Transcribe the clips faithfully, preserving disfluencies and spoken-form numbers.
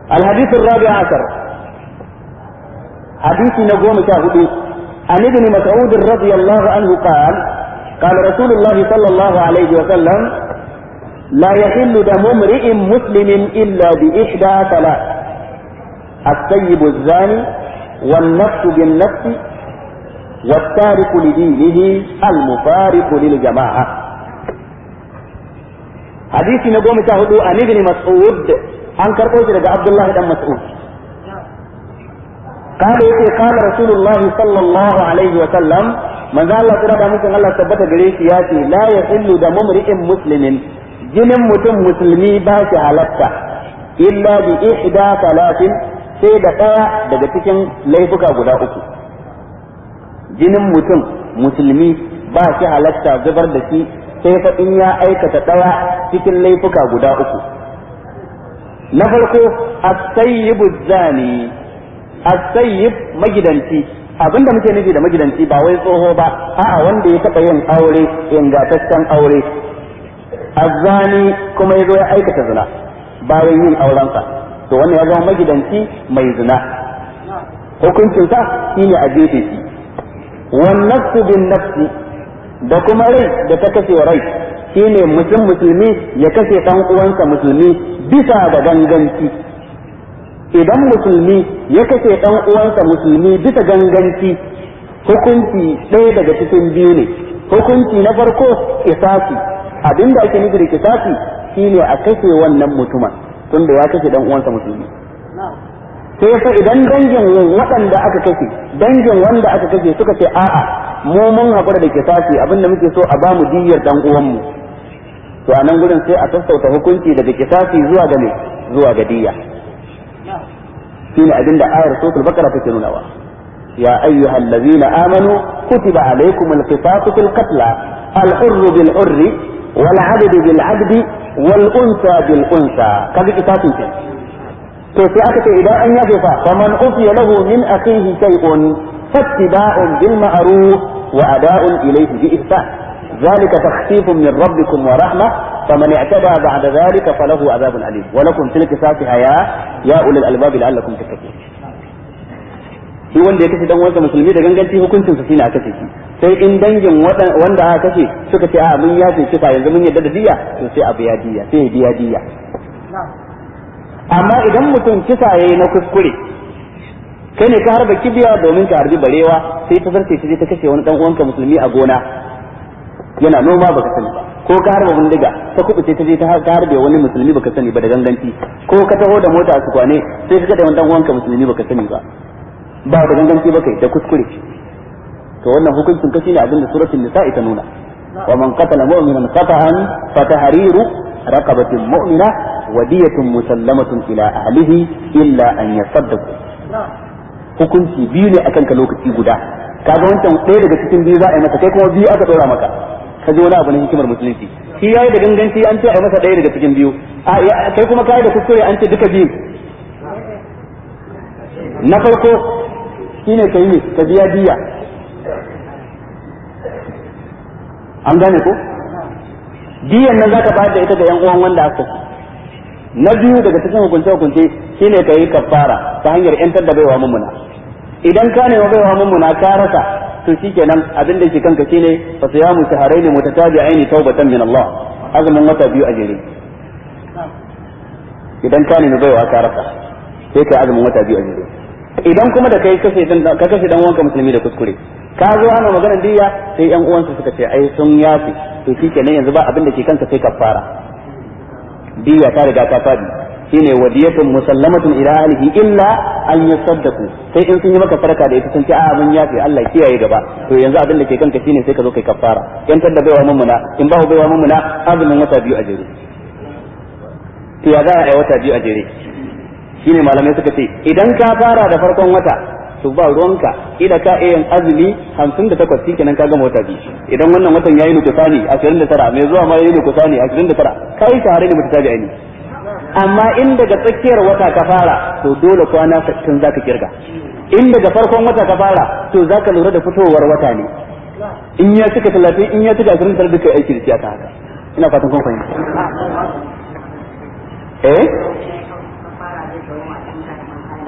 الحديث الرابع عشر حديث نقوم شاهدوا عن ابن مسعود رضي الله عنه قال قال رسول الله صلى الله عليه وسلم لا يحل دم امرئ مسلم إلا بإحدى ثلاث السيب الزاني والنفس بالنفس والتارك لدينه المفارق للجماعة. حديث نقوم شاهدوا عن ابن مسعود عن كربوش لدى عبد الله بن مسعود قال يقول قال رسول الله صلى الله عليه وسلم من ذا الله ترى مثل الله ثبت جريس ياتي لا يحل دم امرئ مسلم جنم متم مسلمي باش علتا إلا بإحدى ثلاث sai da ɗaya daga cikin laifuka guda uku. Jinin mutum musulmi ba shi halatta zubar da shi sai fa in ya aikata ɗaya cikin laifuka guda uku. Na farko as-sayyibu zani, as-sayyib magidanci, abinda muke nufi da magidanci ba wai tsoho ba, a'a wanda ya taɓa yin aure ingantaccen aure. Az-zani kuma ya zo ya aikata zina bayan yin aurensa. to wannan ya zama magidanci mai zina, hukuncin sa shine a jefe shi. wan nafsu bin nafsi, da kuma rai da ta kashe rai, shine mutum musulmi ya kashe dan uwansa musulmi bisa da ganganci. idan musulmi ya kashe dan uwansa musulmi bisa ganganci, hukunci ɗaya daga cikin biyu ne. hukunci na farko kisasi, abinda ake nufi da kisasi shine a kashe wannan mutumin tunda ya kashe dan uwansa musulmi. sai fa idan dangin waɗanda aka kashe, dangin wanda aka kashe suka ce a'a mu mun hakura da kisasi, abinda muke so a bamu diyyar dan uwanmu, to a nan gurin sai a sassauta hukunci daga kisasi zuwa ga me zuwa ga diyya. shine abinda ayar suratul baqara take nunawa. ya ayyuhal ladzina amanu kutiba alaykumul qisasu fil qatl al-hurr bil hurr wal 'abdu bil 'abdi wal unsa bil unsa, kaga kitabun ce. to sai aka ce idan an yafe fa faman ufiya lahu min akhihi shay'un fattiba'un bil ma'ruf wa ada'un ilayhi bi ihsan zalika takhfifun min rabbikum wa rahmah faman i'tada ba'da dhalika falahu 'adhabun alim wa lakum fil qisasi haya ya ulil albab la'allakum tattaqun. shi wanda ya kashe dan uwansa musulmi da ganganci hukuncin sa shine aka kashe shi, sai in dangin wanda aka kashe suka ce a mun yafe kisa yanzu mun yadda da diya, to sai a biya diya, sai ya biya diya. amma idan mutum kisa yayi na kuskure, kai ne ka harba kibiya domin ka harbi barewa, sai ta zarce ta je ta kashe wani dan uwanka musulmi a gona yana noma baka sani ba, ko ka harba bindiga ta kubuce ta je ta harbe wani musulmi baka sani ba da ganganci, ko ka taho da mota a kwane sai ka kada wani dan uwanka musulmi baka sani ba ba da ganganci ba kai da kuskure, to wannan hukuncin kashi ne abinda suratul nisa ita nuna. wa man qatala mu'minan qata'an fa tahriru raqabatin mu'mina wa diyatun musallamatun ila ahlihi illa an yasaddaqu. hukunci biyu ne akan ka lokaci guda, kaga wancan ɗaya daga cikin biyu za a yi masa, kai kuma biyu aka dora maka, ka ji wani abu na hikimar musulunci. shi yayi da ganganci an ce a yi masa ɗaya daga cikin biyu, a kai kuma kai da kuskure an ce duka biyu. na farko shine kai ne ka biya diya, an gane ko diyan nan zaka bayar da ita ga yan uwan wanda aka ci. na biyu daga cikin hukunce hukunce shine kai kafara ta hanyar yantar da baiwa mummuna. idan ka nema baiwa mummuna ka rasa, to shikenan abin da yake kanka shine fa siyamu shahrayn mutatabi'ain tawbatan min Allah, azumin wata biyu a jere. idan ka nema baiwa ka rasa sai kai azumin wata biyu a jere. idan kuma da kai kashe dan ka kashe dan uwanka musulmi da kuskure, ka zo ana magana diya sai yan uwansa suka ce ai sun yafi, to shikenan yanzu ba abin da ke kanka sai kafara. diya ta riga ta fadi, shine wadiyatun musallamatun ila ahlihi illa an yasaddaqu, sai in sun yi maka farka da ita sun ce a mun yafi Allah kiyaye gaba, to yanzu abin da ke kanka shine sai ka zo kai kafara, yantar da baiwa mummuna, in ba baiwa mummuna azumin wata biyu a jere. to ya za a yi wata biyu a jere? shine malamai suka ce idan ka fara da farkon wata to ba ruwanka, ida ka yin azumi hamsin da takwas kenan ka gama wata biyu. idan wannan watan yayi nukusani ashirin da tara, mai zuwa ma yayi nukusani ashirin da tara, kai tare ne mutatabi aini. amma in daga tsakiyar wata ka fara to dole kwana sittin zaka kirga. in daga farkon wata ka fara to zaka lura da fitowar wata ne, in ya cika talatin in ya cika ashirin da tara duka aiki da siyasa haka. ina fatan kun fahimta. eh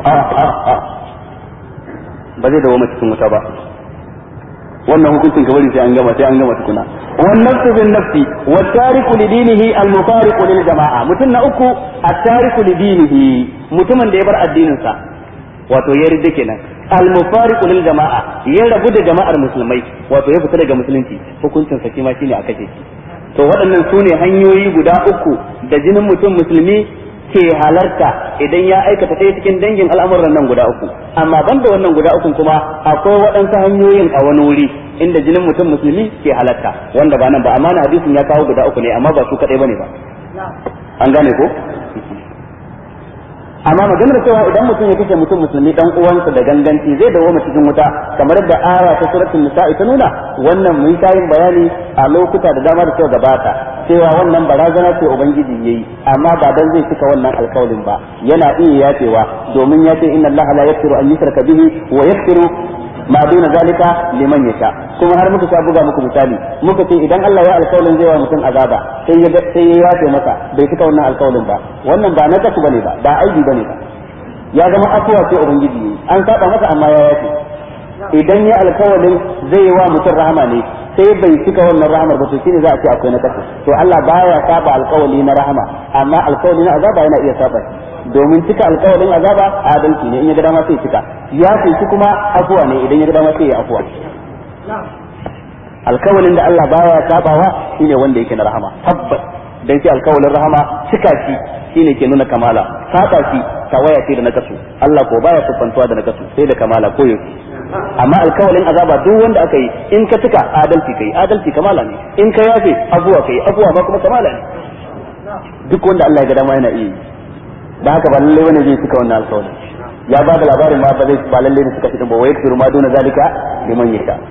a a a ba zai dawo cikin wuta ba. wannan hukuncin ka bari sai an gama sai an gama tukuna. wan nafsu bin nafsi wa tariku li dinihi al mufariqu lil jama'a. mutum na uku at-tariku li dinihi, mutumin da ya bar addinin sa wato ya ridda kenan. al mufariqu lil jama'a, ya rabu da jama'ar musulmai wato ya fita daga musulunci, hukuncin sa kima shine a kace shi. to waɗannan sune hanyoyi guda uku da jinin mutum musulmi ke halarta idan ya aikata ɗaya cikin dangin al'amuran nan guda uku. amma banda wannan guda uku kuma akwai waɗansu hanyoyin a wani wuri inda jinin mutum musulmi ke halarta wanda ba nan ba. amma na hadisin ya kawo guda uku ne, amma ba su kaɗai bane ba. an gane ko? amma maganar cewa idan mutum ya kashe mutum musulmi dan uwansa da ganganci zai dawo cikin wuta kamar da aya ta suratul nisa'i ta nuna, wannan mun tayin bayani a lokuta da dama da suka gabata cewa wannan barazana ce ubangiji yayi, amma ba dan zai cika wannan alƙawarin ba, yana iya yafewa domin ya ce inna allaha la yaghfiru an yushraka bihi wa yaghfiru ma duna zalika liman yasha. kuma har muka sa buga muku misali muka ce idan Allah ya alƙawarin zai wa mutum azaba sai ya sai ya yafe masa bai cika wannan alƙawarin ba, wannan ba na kasu bane ba ba aibi bane ba, ya zama afuwa ce ubangiji an saba masa amma ya yafe. idan ya alƙawarin zai wa mutum rahama ne sai bai cika wannan rahamar ba to shine za a ce akwai na kasu. to Allah baya saba alƙawari na rahama, amma alƙawari na azaba yana iya saba domin cika alƙawarin azaba adalci ne, in ya ga dama sai cika, ya shi kuma afuwa ne idan ya ga dama sai ya afuwa. alƙawarin da Allah baya sabawa shine wanda yake na rahama tabbas, dan shi alƙawarin rahama cika shi shine ke nuna kamala, saba shi tawaya ce da nakasu. Allah ko baya kufantuwa da nakasu sai da kamala ko yau. amma alƙawarin azaba duk wanda aka yi in ka cika adalci kai, adalci kamala ne, in ka yafe afuwa kai, afuwa ba kuma kamala ne. duk wanda Allah ya ga dama yana iya yi, da haka ba lalle wani zai cika wannan alƙawarin. ya ba da labarin ma ba zai ba lalle ne suka fitin ba, wai yakfiru ma duna zalika liman yasha.